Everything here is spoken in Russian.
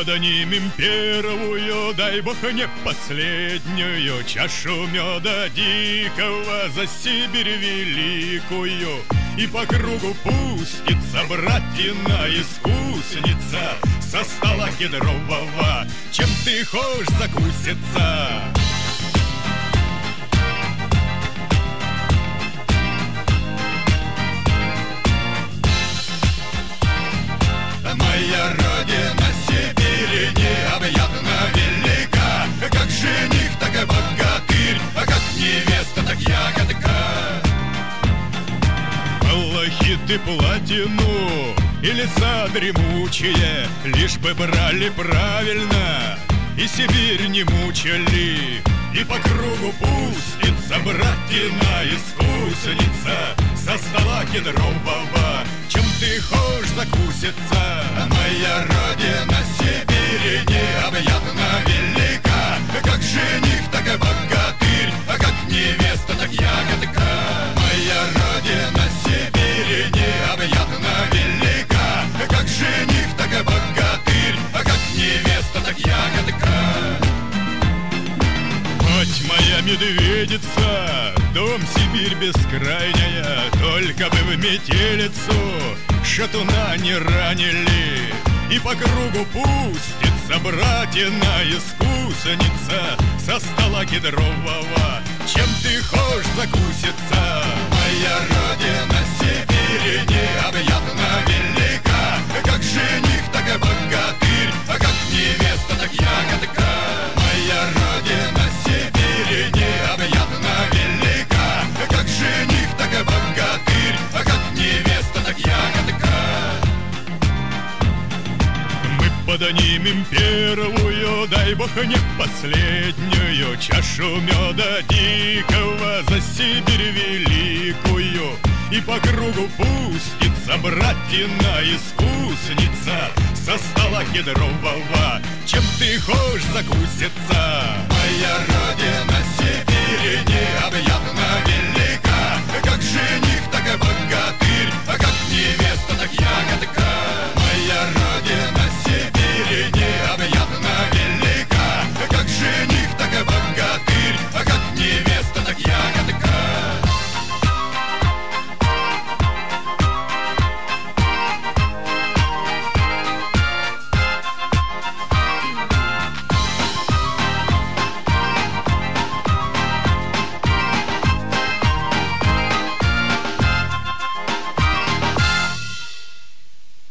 поднимем первую, дай бог не последнюю, чашу меда дикого за Сибирь великую. И по кругу пустится братина искусница со стола кедрового, чем ты хочешь закуситься. Моя родина Сибирь необъятно велика, как жених, так и богатырь, а как невеста, так ягодка. Малахиты платину или сад дремучие, лишь бы брали правильно и Сибирь не мучили. И по кругу пустится братина искусница со стола кедрового, чем ты хочешь закуситься. Моя родина Сибирь необъятно велика, как жених, так и богатырь, а как невеста, так ягодка. Моя родина Сибирь необъятно велика, как жених, так и богатырь, а как невеста, так ягодка. Мать моя медведица, дом Сибирь бескрайняя, только бы в метелицу шатуна не ранили. И по кругу пустится братина искусница со стола кедрового, чем ты хочешь закуситься. Моя родина Сибирь необъятно велика, как жених, так и богатырь, а как невеста, так ягодка. Моя родина Сибирь необъятно велика, как жених, так и богатырь, а как невеста, так ягодка. Мы поднимем первую, дай бог не последнюю, чашу меда дикого за Сибирь великую. И по кругу пустится братина искусница со стола кедрового, чем ты хочешь закуситься. Моя родина Сибирь необъятно велика,